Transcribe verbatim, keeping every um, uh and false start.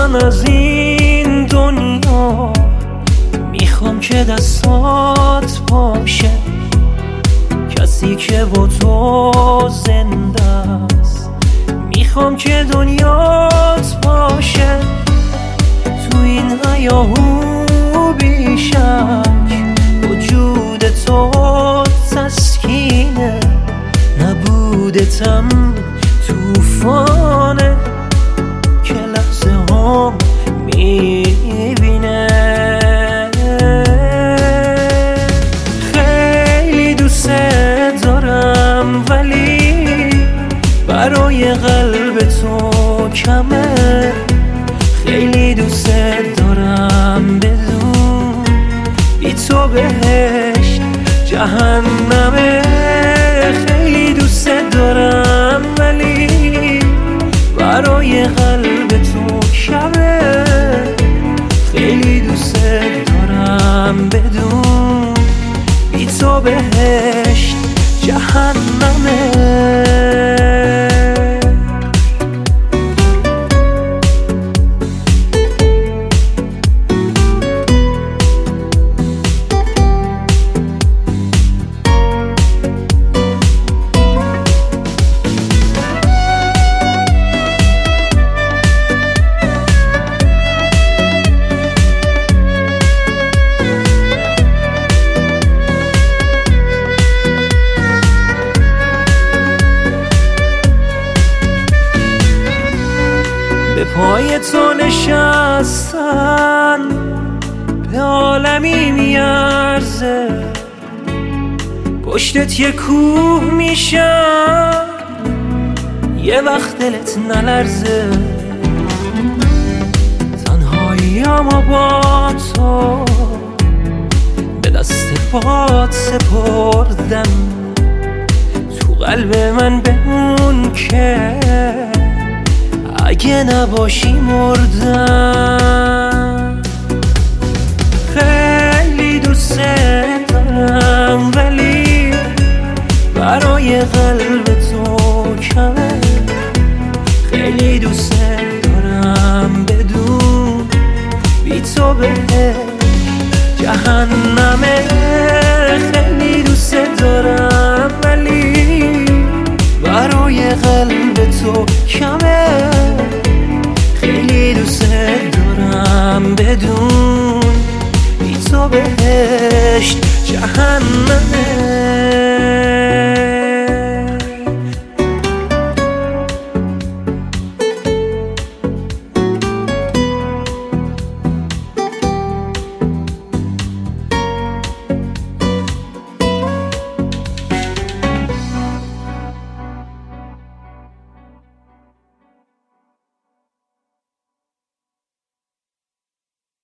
من از این دنیا میخوام که دستات باشه، کسی که با تو زنده است. میخوام که دنیات باشه، تو این هیاهو بیشک وجود تو تسکینه، نبودتم توفانه که لحظه هم میبینه. خیلی دوست دارم ولی برای قلب تو کمه، خیلی دوست دارم بدون بی تو بهشت جهنمه. خیلی دوست دارم ولی برای قلب تو کمه، خیلی دوست دارم بدون بی تو بهشت جهنمه. به پای تو نشستن به عالمی میارزه، پشتت یه کوه میشم یه وقت دلت نلرزه. تنهایی‌امو با تو به دست پات سپردم، تو قلب من بمون که اگه نباشی مردم. خیلی دوست دارم ولی برای قلب تو کمه، خیلی دوست دارم بدون بی تو به جهنمه. خیلی دوست دارم ولی برای قلب تو کمه، خیلی دوست دارم بدون بی تو بهشت جهنمه.